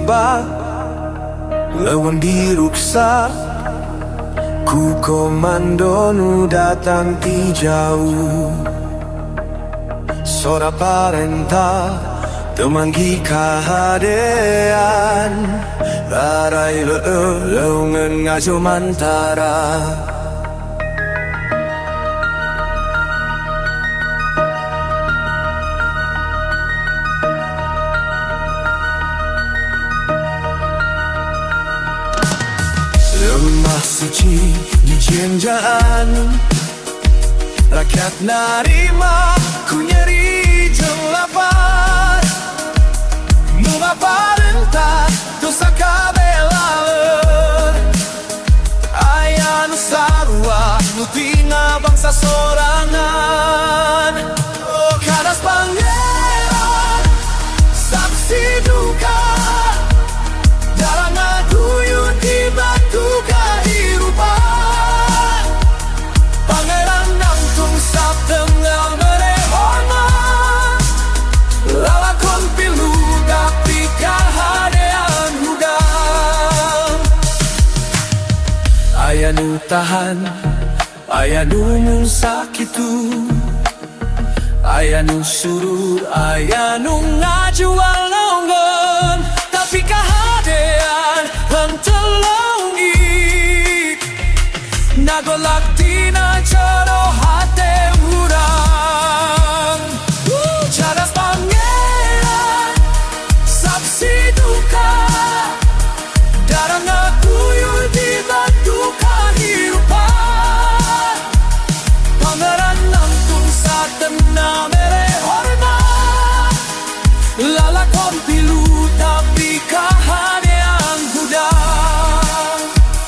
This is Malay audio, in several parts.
terbang, lawan diruksa. Ku komando nu datang ti jauh. Sora parenta temanggi kahadean, larai leungan ngajo mantara. Lemah suci di jenjaan, rakyat narima ku nyeri jelapan. Mengapa rentak dosa kabelaler, ayah nusarua nu tinggal bangsa sorangan. Oh kadas pangeran saksi duka, dalam ngaduyun di batu kehidupan. Pangeran nangtung sab tengah merehormat, lalakon pilu tapi kahadean hudang. Ayah nu tahan, ayah nu mun sakitu, ayah nu surur, ayah nu ngajual longgon, tapi kahadean hentelongi. Nagolak tina coro hate urang. Cadas pangeran saksi duka, darah ngakuyur di batu kehidupan. Pangeran nangtung satena merehormat, lalakon pilu tapi kahadean hudang.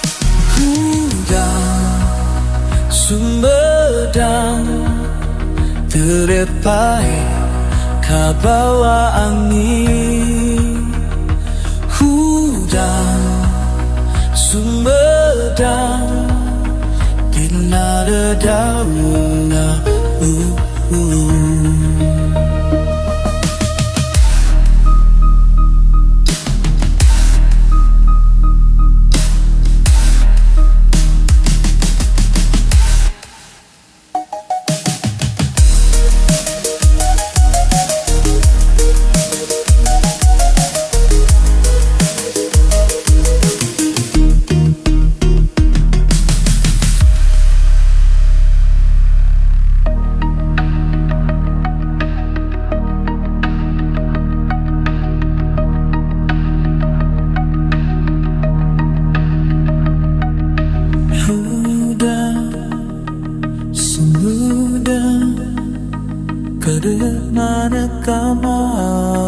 Sumedang terepai kabawa angin. Hudang Sumedang tinada dauna. Mana kamar